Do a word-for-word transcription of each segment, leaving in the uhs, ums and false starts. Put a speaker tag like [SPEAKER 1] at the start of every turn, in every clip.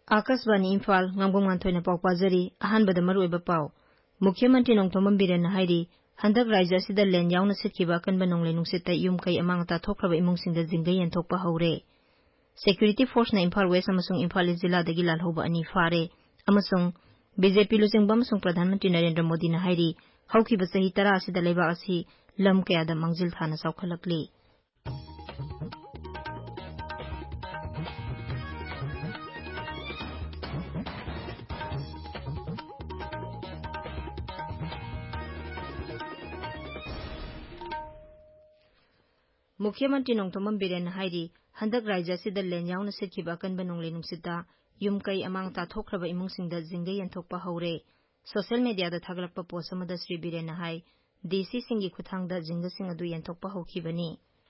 [SPEAKER 1] Akashvani Imphal ngangom nganthoi paw pajari ahanbada maruiba paw Mukhyamantri Nongthombam Biren hairi handak raija asida len yauna sitkiba akanba nonglai nungsitta yum kai amang ta thokraba imungsingda jingai yenthokpa haure Security Force na Imphal West amasung Imphal East Jilla dagi lalhoba ani fare amasung B J P lujingba amasung Pradhan Mantri Narendra Modi na hairi haukiba sahi tara asida leiba asi lam kayada mangjil thana saukhalakli Mukhyamantri Nongthombam Biren hairi handak raija sida len yauna sitkiba akanba nonglai nungsita yum kai amang ta thokraba imungsingda jingai yenthokpa haure social media da thaglakpa post amada Sri Biren hai D C singi khuthangda jingasing adu yenthokpa hokibani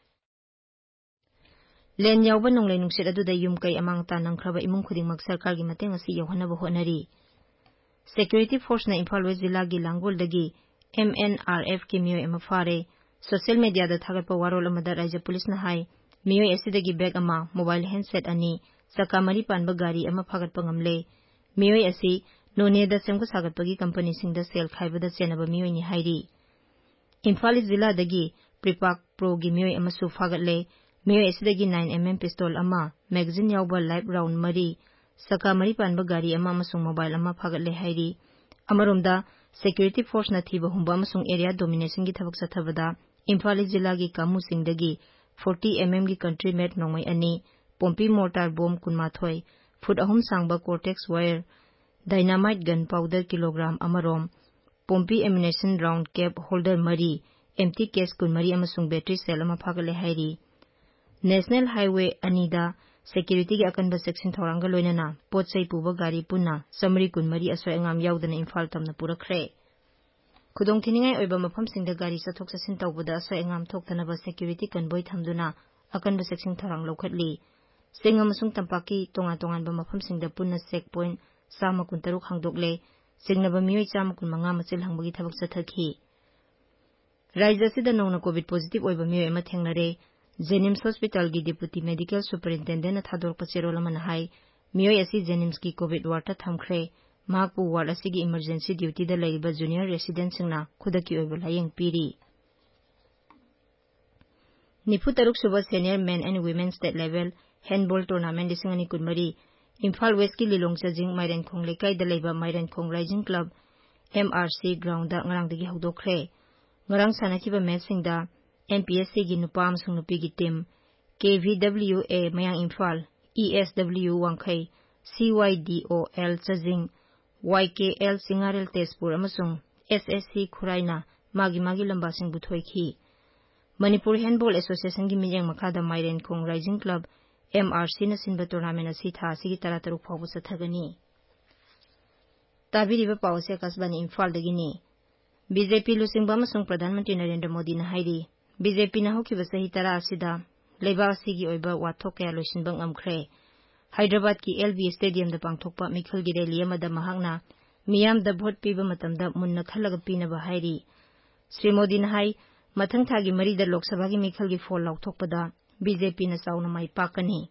[SPEAKER 1] len yawba nonglai nungsit adu da yum kai amang ta nangkhraba imung khudingmak sarkar gi mateng asi yohanaba honari Security Force na Imphal West Jilla gi Langol dagi M N R F ki miyo ema fare Social media da thagatpa warol amada raija police na hai miyoi asidagi bag ama mobile handset ani saka mari panba gari ama phagatpa ngamle miyoi asi none da semko sagatpagi company singda sel khaibada chenaba miyoi ni hairi Imphal Jilla dagi Pripak Pro gi miyoi ama su phagatle miyoi asidagi nine millimeter pistol ama magazine yawba live round mari saka mari panba gari ama amasung mobile ama phagatle hairi amaromda Security Force na thiba humba amasung area domination gi thabak sathabada Imphal Jilla gi kamu singdagi forty millimeter gi country made nongmai ani pompi mortar bomb kunmathoi foot ahum sangba cortex wire dynamite gun powder kilogram amarom pompi ammunition round cap holder mari empty case kunmari amasung battery cell ama phagale hairi National Highway anida security gi akanba section thoranga loinana potsai puba gari punna samri kunmari asoi angam yaudana Imphal tamna purakre Khudong thiningai oiba mafam singda gari sathok sasin tawbada asoi angam thoktanaba security convoy thamduna akanba section thorang lokhatli singa masung tampaki tonga tongan ba mafam singda punna checkpoint sama kuntaruk hangdokle singnaba miyoi chama kunmanga machil hangbagi thabak sathakhi Raija sida nongna covid positive oiba miyoi ama thengnare Jenims Hospital gi deputy medical superintendent na thadorpa cherolama na hai miyoi asi Jenims ki covid ward ta thamkhre Mapu ward asigi emergency duty da laiba junior resident singna khudaki oiba layeng piri Nifu taruk suba senior men and women state level handball tournament disingani kunmari Imphal West ki Lilongcha jing Mairen Khong lekai da laiba Mairen Khong Rising Club M R C ground da ngarang dagi hawdokre ngarang sanakiba match singda M P S C gi nupa amsung nupi gi team K V W A Mayang Imphal E S W Wangkhai C Y D O L Chajing Y K L Singarel Tezpur amasung S S C Khuraina magi magi lamba sing buthoikhi Manipur Handball Association gi miyang makhada Mairen Khong Rising Club M R C na sinba tournament asi tha asigi tarataruk phawba sathagani Tabiriba pawse kasbani Imphal dagini B J P lusingba amasung Pradhan Mantri Narendra Modi na hairi B J P na hokiba sahi tara asida leiba asigi oiba wathok kaya loisinba ngamkhre Hyderabad ki L B Stadium da pangthokpa mikhal gi rally amada mahakna miyam da vote piba matamda munna khalaga pinaba hairi Sri Modi na hai mathang thagi mari da Lok Sabha gi mikhal gi fall laukthokpada B J P na sauna mai pakani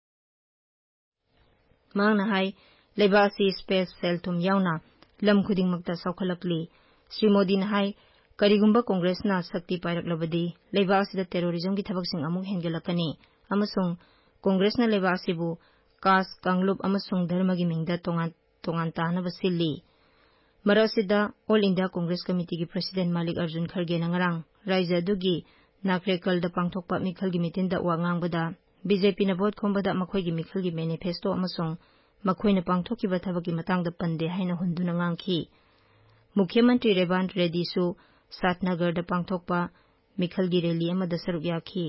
[SPEAKER 1] mangna hai leiba si space cell tum yauna lam khuding makta saukhalakli Sri Modi na hai karigumba Congress na sakti pairaklabadi leiba asida terrorism gi thabak sing amuk hengelakani amasung Congress na leiba asibu kas kanglup amasung dharma gi mingda tongan tongan tana basili marasida All India Congress Committee gi President Malik Arjun Kharge na ngarang raija dugi nakrekal da pangthokpa mikhal gi mitin da wa ngangbada B J P na vote khombada makhoi gi mikhal gi manifesto amasung makhoi na pangthoki ba thabak gi matang da pande haina hunduna ngangki Mukhyamantri Revant Reddy su Satnagar da pangthokpa mikhal gi rally amada saruk yakhi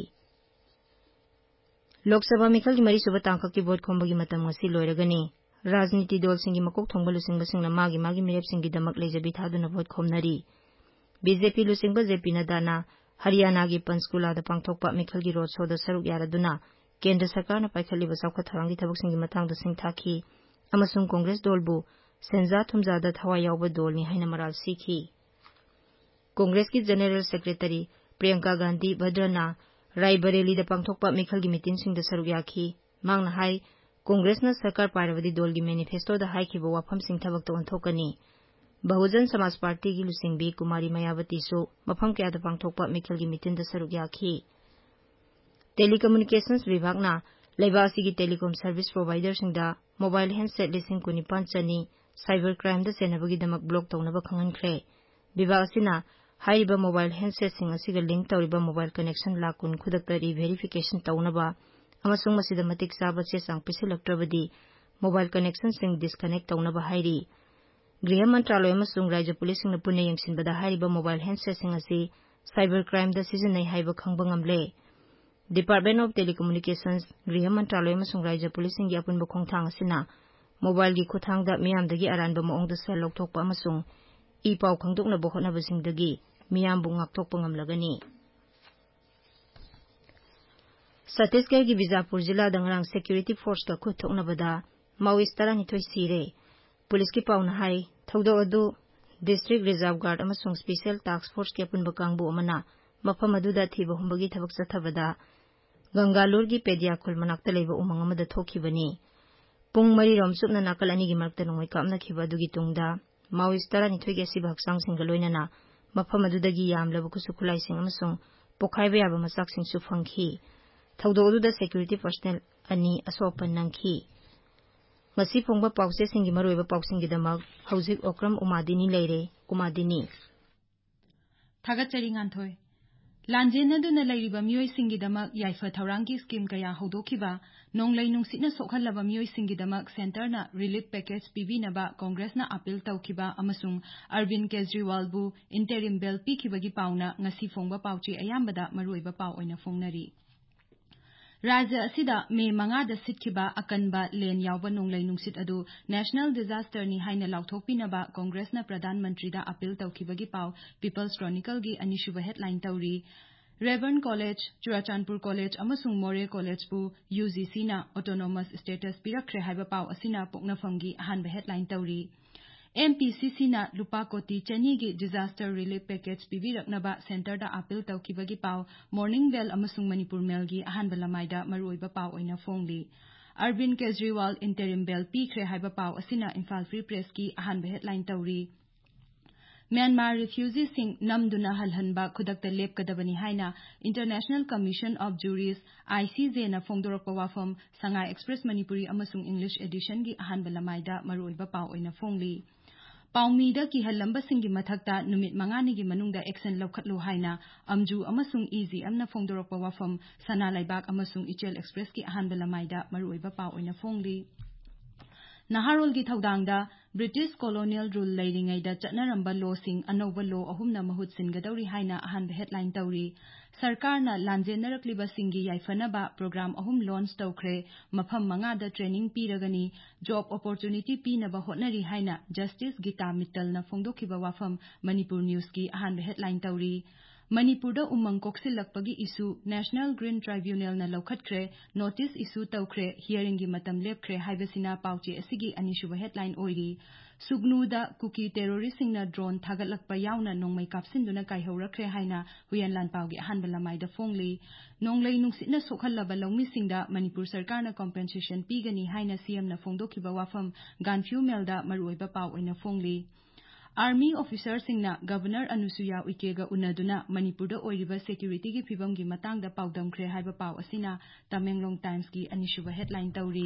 [SPEAKER 1] Lok Sabha mikhal gi mari suba tangka ki vote khomba gi matam ngasi loiragani rajniti dol singi makok thongba lusingba singna magi magi mirep singi damak lejabi thaduna vote khomnari B J P lusingba J P Nadana Haryana gi Panchkula da pangthokpa mikhal gi road show da saruk yaraduna Kendra Sarkar na paikhaliba saukha tharangi thabak singi matang da singthakhi amasung Congress dolbu senja thumja da thawa yawba dolni haina maral sikhi Congress ki General Secretary Priyanka Gandhi Badrana Rai Bareli da pangthokpa mikhal gi meeting sing da saruk yakhi mangna hai कांग्रेसना सरकार पाइरबदी दल की मैनिफेस्टोदा हाइखिबा वाफमसिंग थबकता ओंथोकनी Bahujan Samaj party की लुसिंगबी कुमारी मायावतीसु मफम कयादा पांगथोकपा मिखल की मीटिंगदा सरुक याखी telecommunications विभागना लेबासी की telecom service provider सिंगदा मोबाइल हैंडसेट लिसिंग कुनिपान चनी साइबर क्राइम दा सेनबगीदमक ब्लॉक तौनबा खंगनख्रे विभाग असिना हाइरिबा मोबाइल हैंडसेट सिंग असिगा लिंक तौरिबा मोबाइल कनेक्शन लाख कुन खुदकता रीवेरिफिकेशन तौनबा अमसुंग मसिदा मतिक चाबा चेसांग पिसिलक्ट्रबदी मोबाइल कनेक्शन सिंग डिस्कनेक्ट तौनबा हाइरी गृह मंत्रालय अमसुंग राज्य पुलिस सिंगना पुने यंगसिनबदा हाइरिबा मोबाइल हैंडसेट सिंग असि साइबर क्राइम दा सिजननै हाइबा खंगबा ngamle डिपार्टमेंट ऑफ टेलीकम्युनिकेशंस गृह मंत्रालय अमसुंग राज्य पुलिस सिंग अपुनबा खोंगथांग असिना मोबाइल की खुथांगदा मियामदगी अरानबा मओंगदा सेल लौथोकपा अमसुंग ई पाउ खंगदोकनबा होटनबसिंगदगी मियामबु ngakthokpa ngamlagani छत्तीसगढ़ की बीजापुर जिला दंगरांग सिक्योरिटी फोर्स का खुद थोकनबदा माओइस्ट तरानिथोय सिरे पुलिस की पाउना हाई थौदो अदु डिस्ट्रिक्ट रिजर्व गार्ड अमसुंग स्पेशल टास्क फोर्स के अपुनबा कांगबु अमना मफम अदुदा थिबा हुंबगी थबक चथबदा गंगालूर की पेडियाखुल मनाक्ता लेबा उमंग अमदा थोखिबनी पुंग मरी रोम सुपना नाकल अनी की मरक्ता नोंगै कामनाखिबा अदुगी तुंगदा माओइस्ट तरानिथोय के सिबा हक्सांगसिंगा लोइनना मफम अदुदगी यामलबा खुसु खुलाइसिंग अमसुंग पोखाइबा याबा मसाकसिंगसु फंगखि थौदो अदुदा सिक्योरिटी पर्सनल अनि असोपन नंगखि ngasi phongba pause singi maroiba pausing gidamak hauzik okram umadini leire umadini
[SPEAKER 2] thagachari nganthoi lanjenaduna leiriba miyoi singi damak yaifa thaurangi scheme kaya hodokhiba nonglei nungsitna sokhallaba miyoi singi damak center na relief package pibinaba congress na appeal tawkhiba amasung arvind kejriwal bu interim bail pikhibagi pauna ngasi phongba pauchi ayambada maroiba pau oina fongnari राज्य असिदा मे मंगादा सिटखिबा अकनबा लेन यावबा नोंगलै नुंगसित अदु national disaster नि हाइना लाउथोकपिनबा कांग्रेसना प्रधानमंत्री दा appeal तौखिबगी पाव People's Chronicle गी अनिशुब हेडलाइन तौरी रेवर्न कॉलेज चुराचांदपुर कॉलेज अमसुंग मोरे कॉलेज बु यूजीसी ना ऑटोनोमस स्टेटस पिरखरे हाइबा पाव असिना पोकनाफमगी अहानबा हेडलाइन तौरी एमपीसीसी ना लुपा कोटी चनी की डिजास्टर रिलीफ पैकेज पिबिरकनबा सेंटर दा अपील तौखिबगी पाव मॉर्निंग बेल अमसुंग मणिपुर मेल की अहानबा लमाइदा मरुइबा पाव ओइना फोंगली अरविंद केजरीवाल इंटरिम बेल पीखरे हाइबा पाव असिना इम्फाल फ्री प्रेस की अहानबा हेडलाइन तौरी म्यांमार रिफ्यूजी सिंह नमदुना हलहनबा खुदकता लेपकदबनी हाइना International Commission of Jurists ICJ ना फोंदोरकपा वाफम संगाई एक्सप्रेस मणिपुरी अमसुंग इंग्लिश एडिशन की अहानबा लमाइदा मरुइबा पाव ओइना फोंगली पाउमीदा की हल्लंबा सिंगी मथक्ता नुमित मंगानी की मनुंगदा एक्शन लौखटलु हाइना अमजू अमसुंग इजी अमना फोंदोरकपा वाफम सना लाइबाक अमसुंग इचेल एक्सप्रेस की अहानबा लमाइदा मरुइबा पाव ओइना फोंगली नहारोल की थौदांगदा ब्रिटिश कॉलोनियल रूल लेरिंगैदा चटनरंबा लॉ सिंग अनौबा लॉ अहुमना महुत सिनगदौरी हाइना अहानबा हेडलाइन तौरी सरकारना लांजेनरकलिबा सिंगी याइफनबा प्रोग्राम अहुम लॉन्च तौखरे मफम मंगादा ट्रेनिंग पीरगनी जॉब अपॉर्चुनिटी पीनबा होटनरी हाइना जस्टिस गीता मित्तलना फोंदोखिबा वाफम मणिपुर न्यूज की अहानबा हेडलाइन तौरी मणिपुरदा उमंग कोक्सिलक्पगी इशू नेशनल ग्रीन ट्राइब्यूनल ना लौखटख्रे नोटिस इशू तौखरे हियरिंग की मतम लेपख्रे हाइबसिना पाउचे असिगी अनिशुब हेडलाइन ओइरी सुगनुदा कुकी टेरोरिस्टसिंगना ड्रोन थागतलक्पा यावना नोंमै कापसिनदुना काइहौरख्रे हाइना हुयन लानपाउगी अहानबा लमाइदा फोंगली नोंगलै नुंगसितना सोखल्लबा लौमिसिंगदा मणिपुर सरकारना कॉम्पेंसेशन पीगनी हाइना सीएमना फोंदोखिबा वाफम गानफ्यू मेलदा मरुइबा पाउ ओइना फोंगली आर्मी ऑफिसर सिंगना गवर्नर अनुसुया उइकेगा उन्नदुना मणिपुरदा ओइरिबा सिक्योरिटी की फिबम की मतंगदा पाउदमख्रे हाइबा पाउ असिना तमेंगलोंग टाइम्स की अनिशुब हेडलाइन तौरी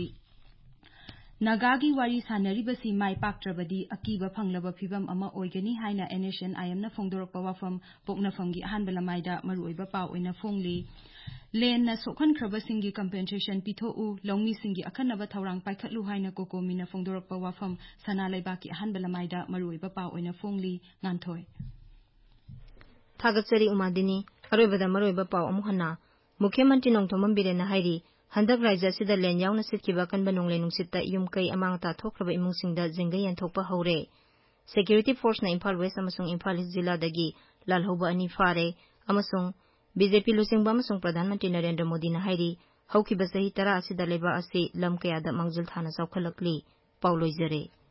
[SPEAKER 2] नगागी वारी सानरिबसी माइ पाक्ट्रबदी अकीबा फंगलबा फिबम अमा ओइगनी हाइना एनएसएनआईएम ना फोंदोरकपा वाफम पोकनाफमगी अहानबा लमाइदा मरुइबा पाउ ओइना फोंगली लेन ना सोखनख्रबसिंगी कंपेंसेशन पिथोउ लौमीसिंगी अखनबा थौरांग पाइखतलु हाइना कोकोमीना फोंदोरकपा वाफम सना लैबाकी अहानबा लमाइदा मरुइबा पाउ ओइना फोंगली nganthoi
[SPEAKER 1] थागचरी उमादिनी अरोइबदा मरुइबा पाउ अमुहना मुख्यमंत्री नोंथोमम बिरेना हाइरी हंदक राज्य सिदा लेन यावना सिटखिबा कनबा नोंगलै नुंगसिता युमकै अमांगता थोख्रबा इमुंगसिंगदा जिंगै यंथोकपा हौरे सिक्योरिटी फोर्स ना इम्फाल वेस्ट अमसुंग इम्फाल ईस्ट जिल्लादगी लालहौबा अनि फारे अमसुंग बीजेपी लुसिंगबा अमसुंग प्रधानमंत्री नरेंद्र मोदी ना हाइरी हौखिबा सही तरा असिदा लेबा असि लम कयादा मंगजुल थाना चौखलकली पाउलोइजरे।